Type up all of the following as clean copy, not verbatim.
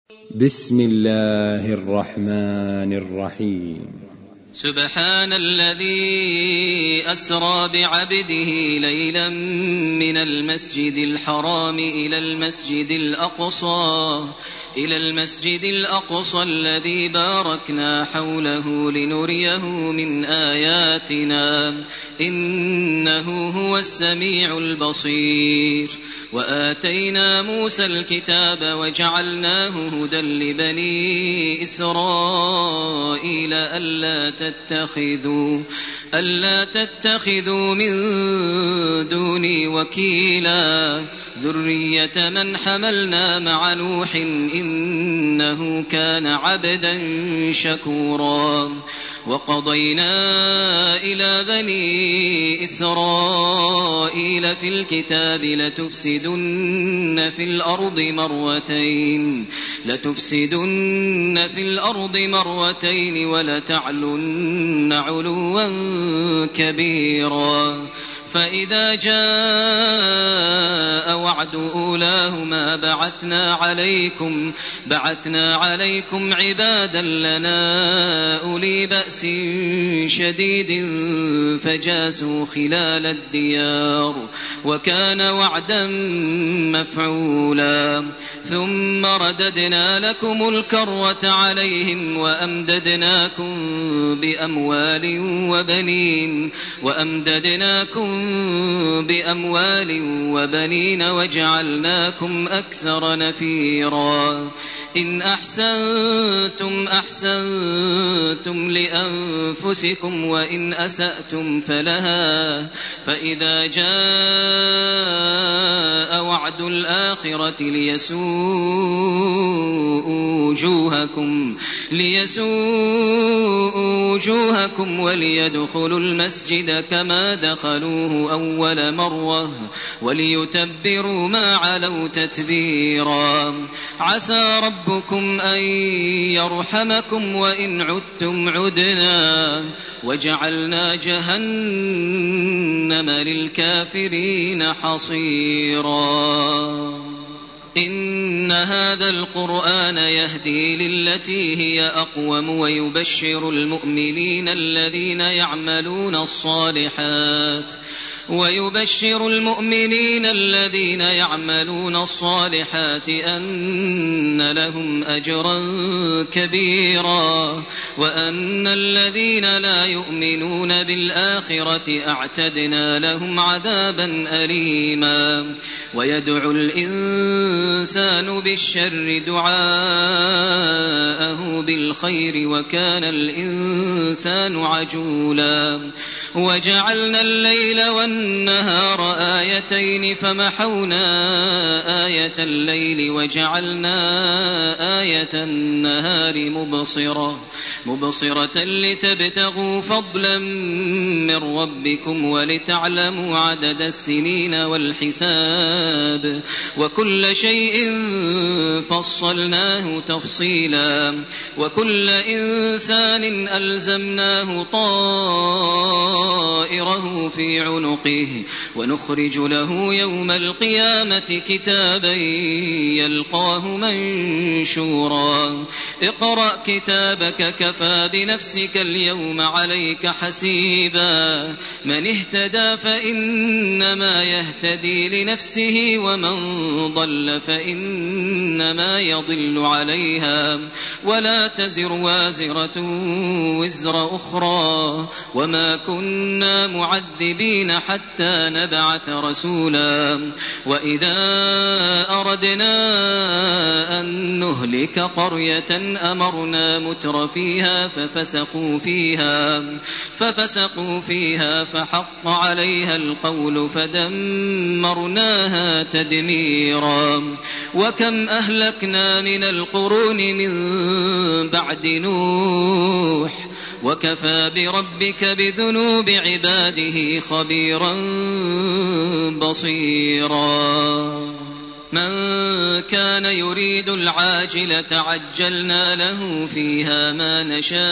بسم الله الرحمن الرحيم. سبحان الذي أسرى بعبده ليلا من المسجد الحرام إلى المسجد الأقصى الذي باركنا حوله لنريه من آياتنا إنه هو السميع البصير. وآتينا موسى الكتاب وجعلناه هدى لبني إسرائيل ألا تتخذوا من دوني وكيلا ذرية من حملنا مع نوح إنه كان عبدا شكورا. وقضينا إلى بني إسرائيل في الكتاب لتفسدن في الأرض مرتين ولتعلن علوا كبيرا. فإذا جاء وعد أولاهما بعثنا عليكم عبادا لنا أولي بأس شديد فجاسوا خلال الديار وكان وعدا مفعولا. ثم رددنا لكم الكرة عليهم وأمددناكم بأموال وبنين وجعلناكم أكثر نفيرا. إن أحسنتم لأنفسكم وإن أسأتم فلها. فإذا جاء وعد الآخرة ليسوءوا وجوهكم وليدخلوا المسجد كما دخلوه أول مرة وليتبروا ما علوا تتبيرا. عسى ربكم أن يرحمكم وإن عدتم عدنا وجعلنا جهنم للكافرين حصيرا. إن هذا القرآن يهدي للتي هي أقوم ويبشر المؤمنين الذين يعملون الصالحات أن لهم أجرا كبيرا وأن الذين لا يؤمنون بالآخرة أعتدنا لهم عذابا أليما. ويدعو الإنسان بالشر دعاءه بالخير وكان الإنسان عجولا. وجعلنا الليل والنهار آيتين فمحونا آية الليل وجعلنا آية النهار مبصرة لتبتغوا فضلا من ربكم ولتعلموا عدد السنين والحساب وكل شيء فصلناه تفصيلا. وكل إنسان ألزمناه طائره في عنقه ونخرج له يوم القيامة كتابا يلقاه منشورا. اقرأ كتابك كفى بنفسك اليوم عليك حسيبا. من اهتدى فإنما يهتدي لنفسه ومن ضل فإنما يضل عليها ولا تزر وازرة وزر أخرى وما كنا معذبين حتى نبعث رسولا. وإذا أردنا أن نهلك قرية أمرنا متر فيها ففسقوا فيها فحق عليها القول فدمرناها تدميرا. وكم أهلكنا من القرون من بعد نوح وكفى بربك بذنوب عباده خبيرا بصيرا. من كان يريد العاجلة عجلنا له فيها ما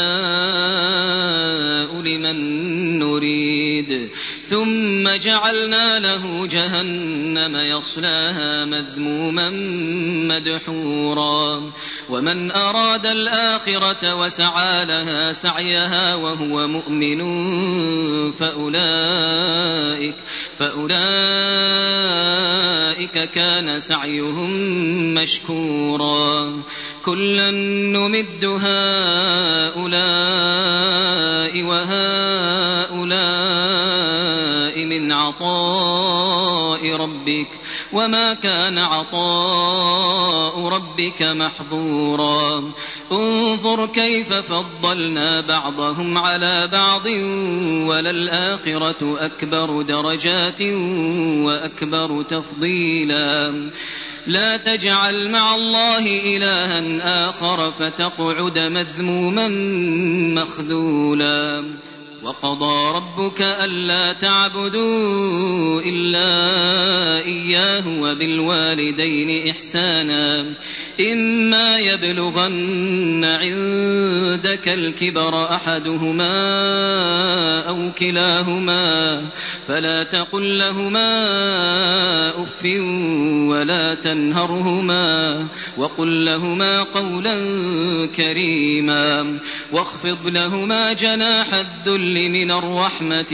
نشاء لمن نريد ثم جعلنا له جهنم يصلاها مذموما مدحورا ومن أراد الآخرة وسعى لها سعيها وهو مؤمن فأولئك كان سعيهم مشكورا كلا نمد هؤلاء وهؤلاء من عطاء ربك وما كان عطاء ربك محظورا انظر كيف فضلنا بعضهم على بعض وللآخرة أكبر درجات وأكبر تفضيلا لا تجعل مع الله إلها آخر فتقعد مذموما مخذولا وقضى ربك ألا تعبدوا إلا إياه وبالوالدين إحسانا إما يبلغن عندك الكبر أحدهما أو كلاهما فلا تقل لهما أف ولا تنهرهما وقل لهما قولا كريما واخفض لهما جناح الذل من الرحمة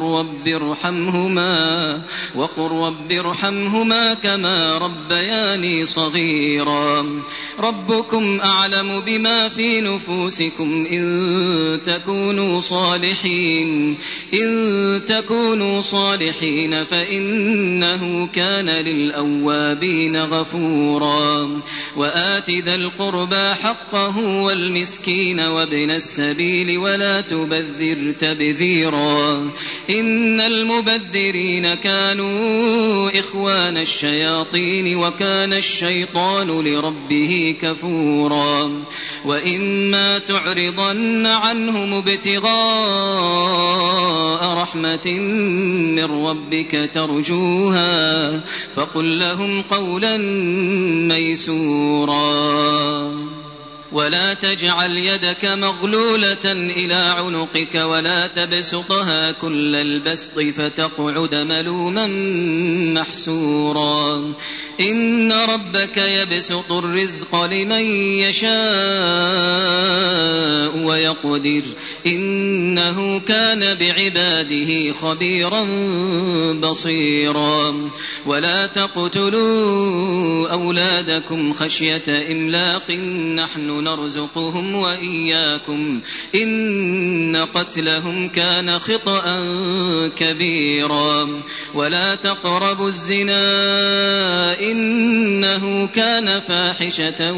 وقل رب ارحمهما كما ربياني صغيرا ربكم أعلم بما في نفوسكم إن تكونوا صالحين فإنه كان للأوابين غفورا وآت ذا القربى حقه والمسكين وابن السبيل ولا تبذر تبذيرا إن المبذرين كانوا إخوان الشياطين وكان الشيطان لربه كفورا وإما تعرضن عنهم ابتغاء رحمة من ربك ترجوها فقل لهم قولا ميسورا ولا تجعل يدك مغلولة إلى عنقك ولا تبسطها كل البسط فتقعد ملوما محسورا إن ربك يبسط الرزق لمن يشاء ويقدر إنه كان بعباده خبيرا بصيرا ولا تقتلوا أولادكم خشية إملاق نحن نرزقهم وإياكم إن قتلهم كان خطأ كبيرا ولا تقربوا الزنا إنه كان فاحشة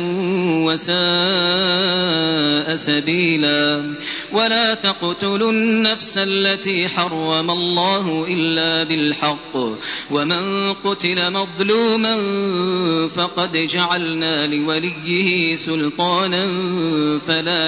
وساء سبيلا ولا تقتلوا النفس التي حرم الله إلا بالحق ومن قتل مظلوما فقد جعلنا لوليه سلطانا فلا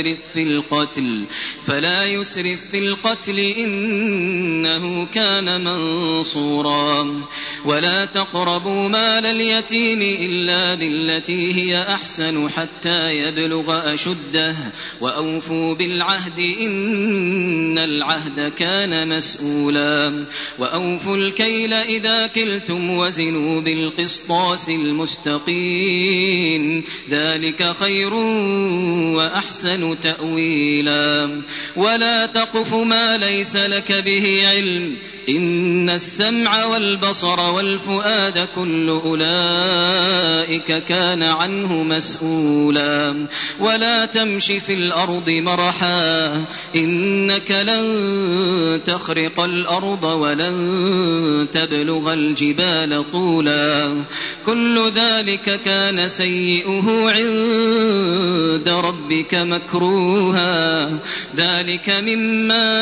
يسرف في القتل إنه كان منصورا ولا تقربوا مال اليتيم إلا بالتي هي أحسن حتى يبلغ أشده وأوفوا بالعهد إن العهد كان مسؤولا وأوفوا الكيل إذا كلتم وزنوا بالقسطاس المستقيم ذلك خير وأحسن تأويلا ولا تقف ما ليس لك به علم إن السمع والبصر والفؤاد كل أولئك كان عنه مسؤولا ولا تمش في الأرض مرحا إنك لن تخرق الأرض ولن تبلغ الجبال طولا كل ذلك كان سيئه عند ربك مكروها ذلك مما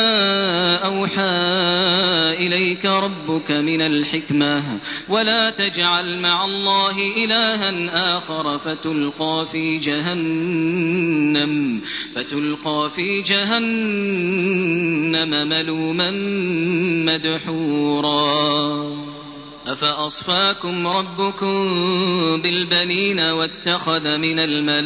أوحى إليك ربك من الحكمة ولا تجعل مع الله إلها آخر فتلقى في جهنم ملوما مدحورا أفأصفاكم ربكم بالبنين واتخذ من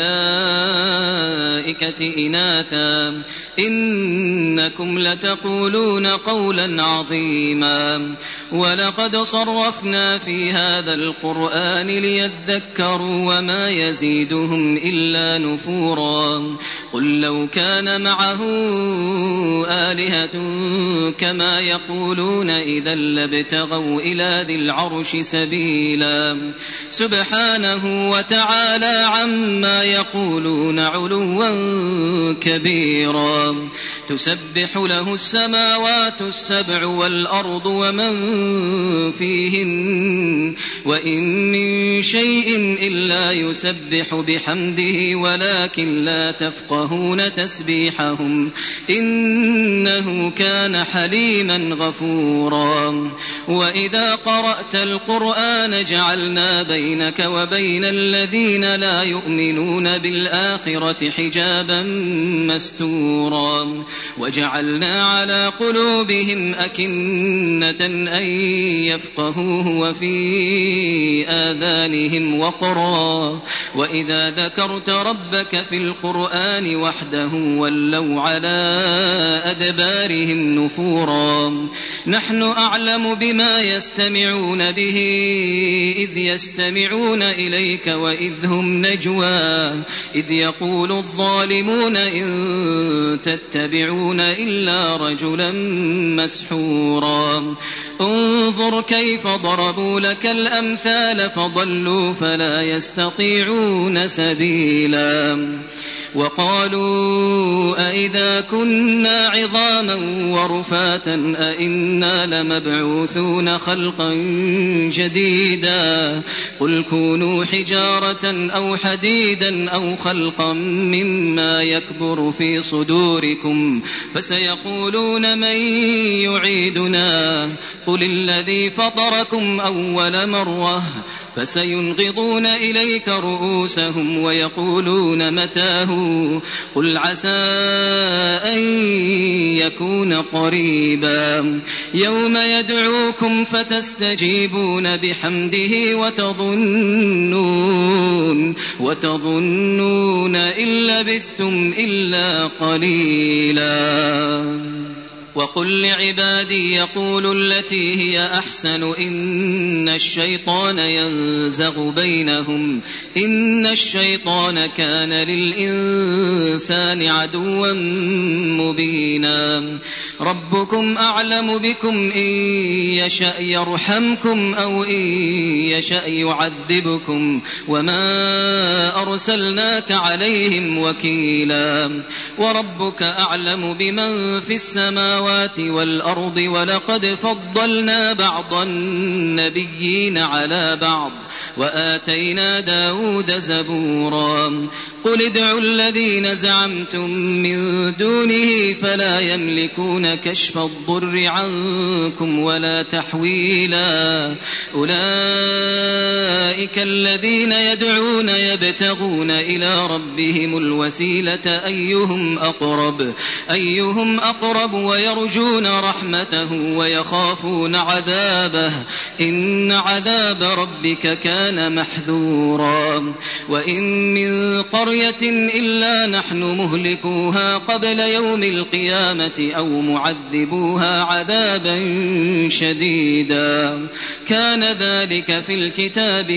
الملائكة إناثا إنكم لتقولون قولا عظيما ولقد صرفنا في هذا القرآن ليذكروا وما يزيدهم إلا نفورا قل لو كان معه آلهة كما يقولون إذا لابتغوا إلى ذي العرش سبيلا سبحانه وتعالى عما يقولون علوا كبيرا تسبح له السماوات السبع والأرض ومن فيهن وإن من شيء إلا يسبح بحمده ولكن لا تفقهون تسبيحهم إنه كان حليما غفورا وإذا قرأت القرآن جعلنا بينك وبين الذين لا يؤمنون بالآخرة حجابا مستورا وجعلنا على قلوبهم أكنة أن يفقهوه وفي آذانهم وقرا وإذا ذكرت ربك في القرآن وحده ولوا على أدبارهم نفورا نحن أعلم بما يستمعون به إذ يستمعون إليك وإذ هم نجوى إذ يقول الظالمون إن تتبعون إلا رجلا مسحورا انظر كيف ضربوا لك الأمثال فضلوا فلا يستطيعون سبيلا وقالوا أئذا كنا عظاما ورفاتا أئنا لمبعوثون خلقا جديدا قل كونوا حجارة أو حديدا أو خلقا مما يكبر في صدوركم فسيقولون من يعيدنا قل الذي فطركم أول مرة فسينغضون إليك رؤوسهم ويقولون متاه قل عسى أن يكون قريبا يوم يدعوكم فتستجيبون بحمده وتظنون إن لبثتم إلا قليلا وقل لعبادي يقولوا التي هي أحسن إن الشيطان ينزغ بينهم إن الشيطان كان للإنسان عدوا مبينا ربكم أعلم بكم إن يشأ يرحمكم أو إن يشأ يعذبكم وما أرسلناك عليهم وكيلا وربك أعلم بمن في السماوات والأرض ولقد فضلنا بعض النبيين على بعض وآتينا داود زبورا قل ادعوا الذين زعمتم من دونه فلا يملكون كشف الضر عنكم ولا تحويلا أولئك الذين يدعون يبتغون إلى ربهم الوسيلة أيهم أقرب ويرجون رحمته ويخافون عذابه إن عذاب ربك كان محذورا وإن من قرية إلا نحن مهلكوها قبل يوم القيامة أو معذبوها عذابا شديدا كان ذلك في الكتاب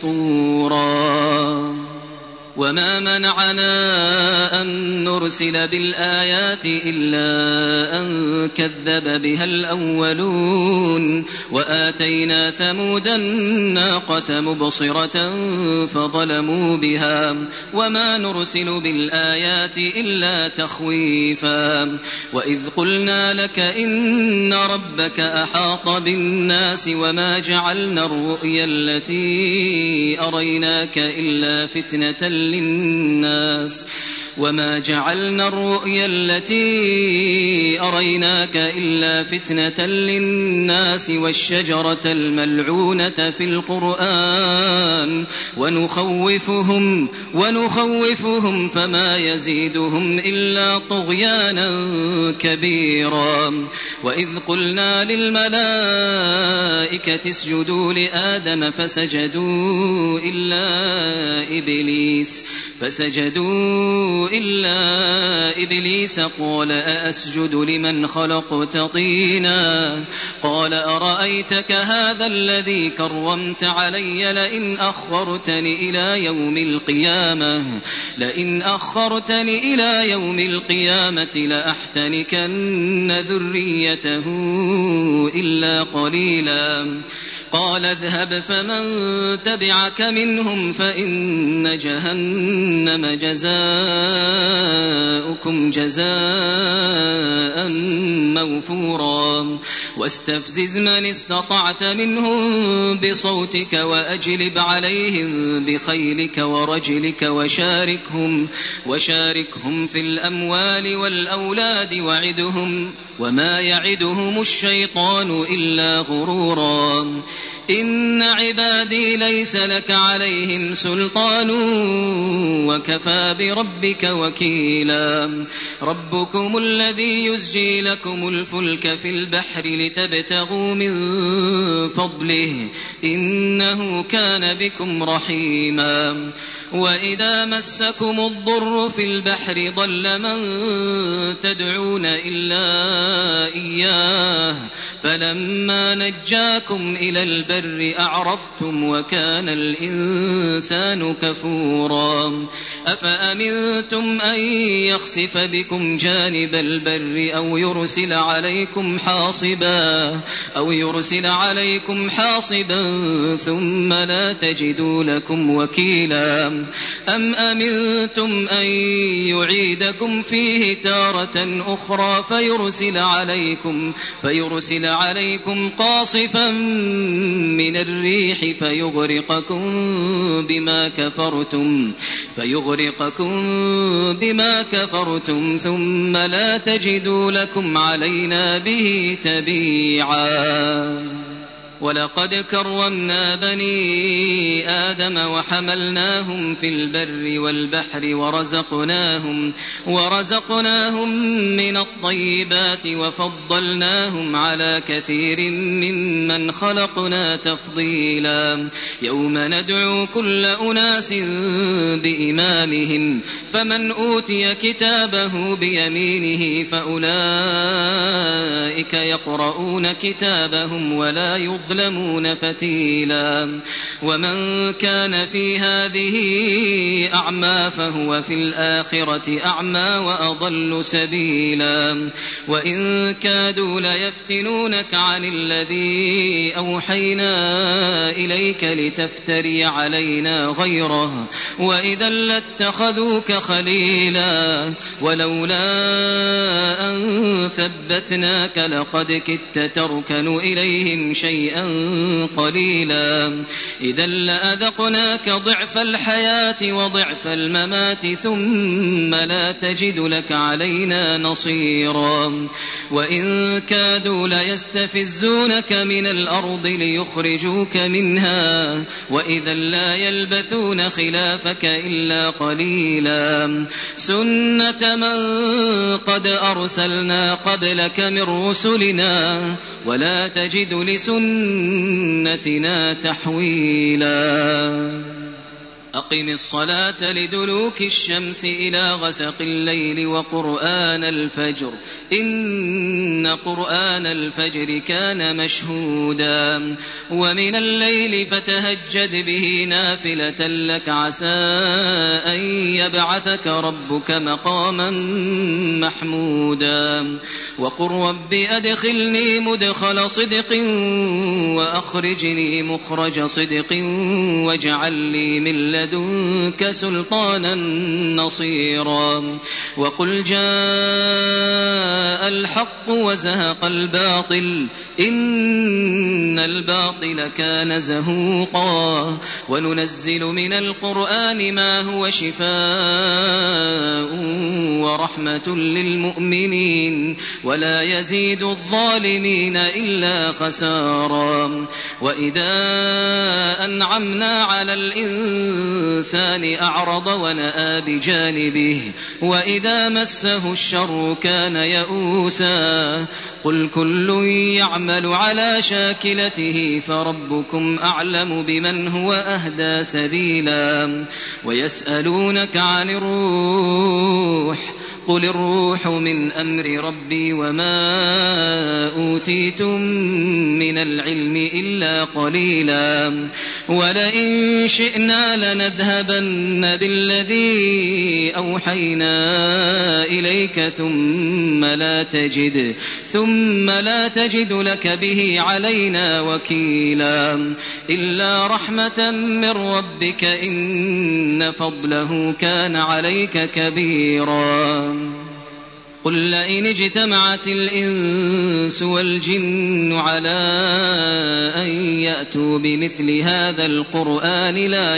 مسطورا وما منعنا أن نرسل بالآيات إلا أن كذب بها الأولون وآتينا ثمود الناقة مبصرة فظلموا بها وما نرسل بالآيات إلا تخويفا وإذ قلنا لك إن ربك أحاط بالناس وما جعلنا الرؤيا التي أريناك إلا فتنة للناس وما جعلنا الرؤيا التي أريناك إلا فتنة للناس والشجرة الملعونة في القرآن ونخوفهم فما يزيدهم إلا طغيانا كبيرا. وإذ قلنا للملائكة اسجدوا لآدم فسجدوا إلا إبليس قال أأسجد لمن خلقت طينا قال أرأيتك هذا الذي كرمت علي لئن أخرتني إلى يوم القيامة لأحتنكن ذريته إلا قليلا. قال اذهب فمن تبعك منهم فإن جهنم جزاؤكم جزاء موفورا. واستفزز من استطعت منهم بصوتك وأجلب عليهم بخيلك ورجلك وشاركهم في الأموال والأولاد وعدهم وما يعدهم الشيطان إلا غرورا. إن عبادي ليس لك عليهم سلطان وكفى بربك وكيلا. ربكم الذي يزجي لكم الفلك في البحر لتبتغوا من فضله إنه كان بكم رحيما. وإذا مسكم الضر في البحر ضل من تدعون إلا إياه فلما نجاكم إلى البر أعرفتم وكان الإنسان كفورا. أفأمنتم أن يخسف بكم جانب البر أو يرسل عليكم حاصبا ثم لا تجدوا لكم وكيلا. أم أمنتم أن يعيدكم فيه تارة أخرى فيرسل عليكم قاصفا من الريح فيغرقكم بما كفرتم ثم لا تجدوا لكم علينا به تبيعا. ولقد كرمنا بني آدم وحملناهم في البر والبحر ورزقناهم من الطيبات وفضلناهم على كثير ممن خلقنا تفضيلا. يوم ندعو كل أناس بإمامهم فمن أوتي كتابه بيمينه فأولئك يقرؤون كتابهم ولا يظلمون فتيلا. ومن كان في هذه أعمى فهو في الآخرة أعمى وأضل سبيلا. وإن كادوا ليفتنونك عن الذي أوحينا إليك لتفتري علينا غيره وإذا لاتخذوك خليلا. ولولا أن ثبتناك لقد كدت تركن إليهم شيئا قليلا. إذا لأذقناك ضعف الحياة وضعف الممات ثم لا تجد لك علينا نصيرا. وإن كادوا ليستفزونك من الأرض ليخرجوك منها وإذا لا يلبثون خلافك إلا قليلا. سنة من قد أرسلنا قبلك من رسلنا ولا تجد لسنتنا تحويلا. أقم الصلاة لدلوك الشمس إلى غسق الليل وقرآن الفجر إن قرآن الفجر كان مشهودا. ومن الليل فتهجد به نافلة لك عسى أن يبعثك ربك مقاما محمودا. وقل رب أدخلني مدخل صدق وأخرجني مخرج صدق واجعل لي من لدنك سلطانا نصيرا. وقل جاء الحق وزهق الباطل إن الباطل كان زهوقا وننزل من القرآن ما هو شفاء ورحمة للمؤمنين ولا يزيد الظالمين إلا خسارا وإذا أنعمنا على الإنسان أعرض ونأى بجانبه وإذا مسه الشر كان يئوسا قل كل يعمل على شاكلته فربكم أعلم بمن هو أهدى سبيلا ويسألونك عن الروح قل الروح من أمر ربي وما أوتيتم من العلم إلا قليلا ولئن شئنا لنذهبن بالذي أوحينا إليك ثم لا تجد لك به علينا وكيلا إلا رحمة من ربك إن فضله كان عليك كبيرا قل لئن اجتمعت الإنس والجن على أن يأتوا بمثل هذا القرآن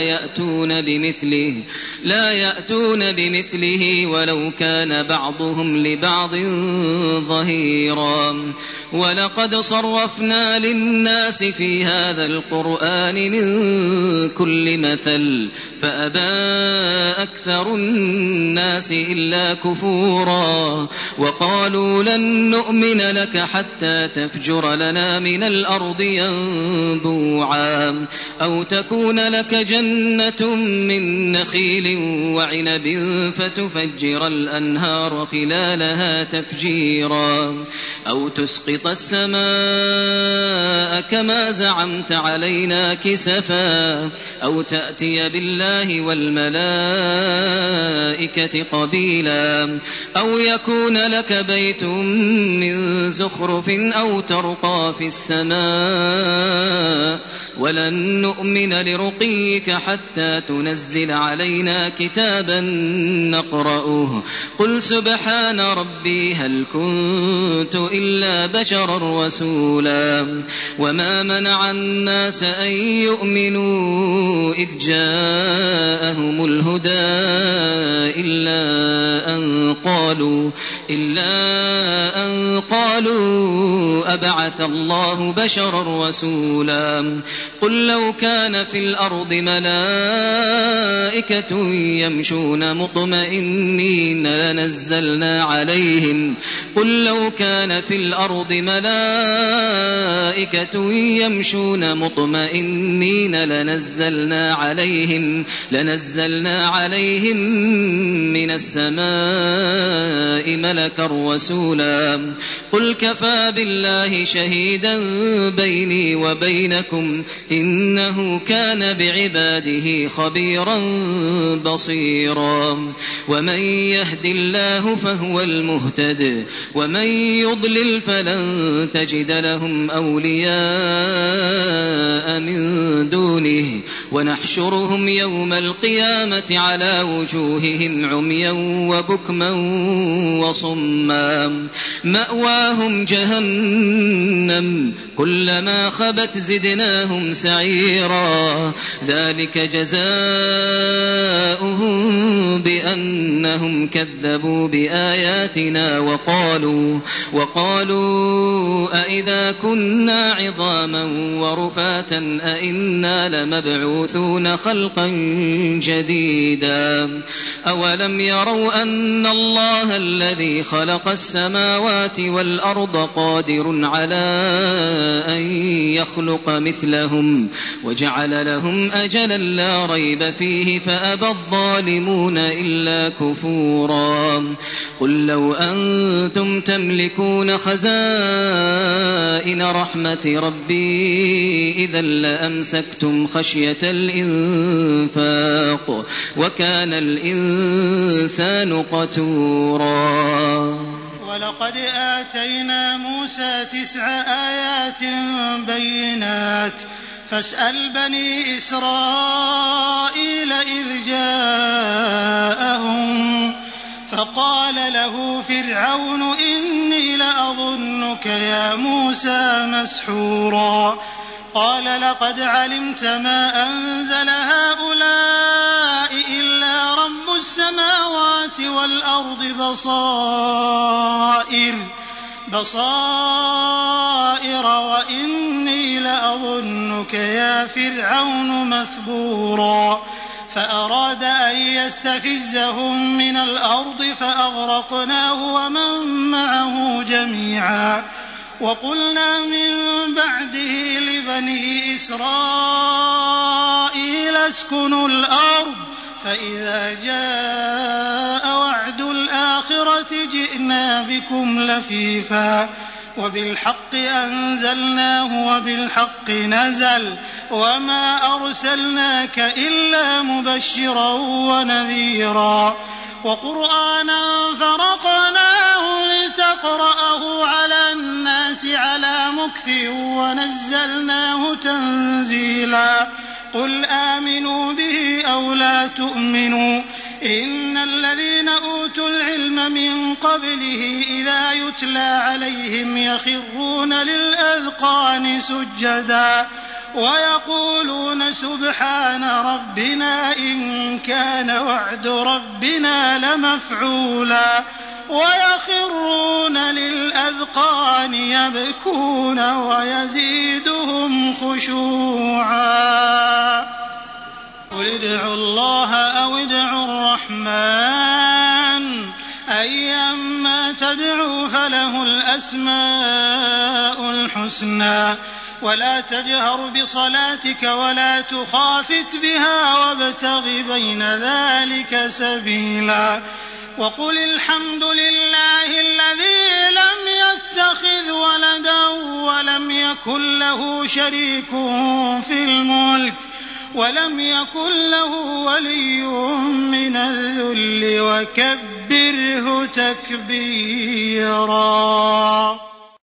لا يأتون بمثله ولو كان بعضهم لبعض ظهيرا ولقد صرفنا للناس في هذا القرآن من كل مثل فأبى أكثر الناس إلا كفورا وقالوا لن نؤمن لك حتى تفجر لنا من الأرض ينبوعا أو تكون لك جنة من نخيل وعنب فتفجر الأنهار خلالها تفجيرا أو تسقط السماء كما زعمت علينا كسفا أو تأتي بالله والملائكة قبيلا أو يكون لك بيت من زخرف أو ترقى في السماء ولن نؤمن لرقيك حتى تنزل علينا كتابا نقرأه قل سبحان ربي هل كنت إلا بشرا رسولا وما منع الناس أن يؤمنوا إذ جاءهم الهدى إلا أن قالوا أبعث الله بشرا رسولا قل لو كان في الأرض ملائكة يمشون مطمئنين لنزلنا عليهم من السماء ملكا رسولا قل كفى بالله شهيدا بيني وبينكم إنه كان بعباده خبيرا بصيرا ومن يهد الله فهو المهتد ومن يضلل فلن تجد لهم أولياء من دونه ونحشرهم يوم القيامة على وجوههم عميا وبكما وصما مأواهم جهنم كلما خبت زدناهم سعيرا ذلك جزاؤهم بأنهم كذبوا بآياتنا وقالوا أئذا كنا عظاما ورفاتا أئنا لمبعوثون خلقا جديدا أولم يروا أن الله الذي خلق السماوات والأرض قادر على أن يخلق مثلهم وجعل لهم أجلا لا ريب فيه فأبى الظالمون إلا كفورا قل لو أنتم تملكون خزائن رحمة ربي إذا لأمسكتم خشية الإنفاق وكان الإنسان قتورا ولقد آتينا موسى 9 آيات بينات فاسأل بني إسرائيل إذ فقال له فرعون إني لأظنك يا موسى مسحورا قال لقد علمت ما أنزل هؤلاء إلا رب السماوات والأرض بصائر وإني لأظنك يا فرعون مثبورا فأراد أن يستفزهم من الأرض فأغرقناه ومن معه جميعا وقلنا من بعده لبني إسرائيل اسكنوا الأرض فإذا جاء وعد الآخرة جئنا بكم لفيفا وبالحق أنزلناه وبالحق نزل وما أرسلناك إلا مبشرا ونذيرا وقرآنا فرقناه لتقرأه على الناس على مكث ونزلناه تنزيلا قل آمنوا به أو لا تؤمنوا إن الذين أوتوا العلم من قبله إذا يتلى عليهم يخرون للأذقان سجدا ويقولون سبحان ربنا إن كان وعد ربنا لمفعولا ويخرون للأذقان يبكون ويزيدهم خشوعا قل ادعوا الله أو ادعوا الرحمن أيما تدعوا فله الأسماء الحسنى ولا تجهر بصلاتك ولا تخافت بها وابتغ بين ذلك سبيلا وقل الحمد لله الذي لم يتخذ ولدا ولم يكن له شريك في الملك ولم يكن له ولي من الذل وكبره تكبيرا.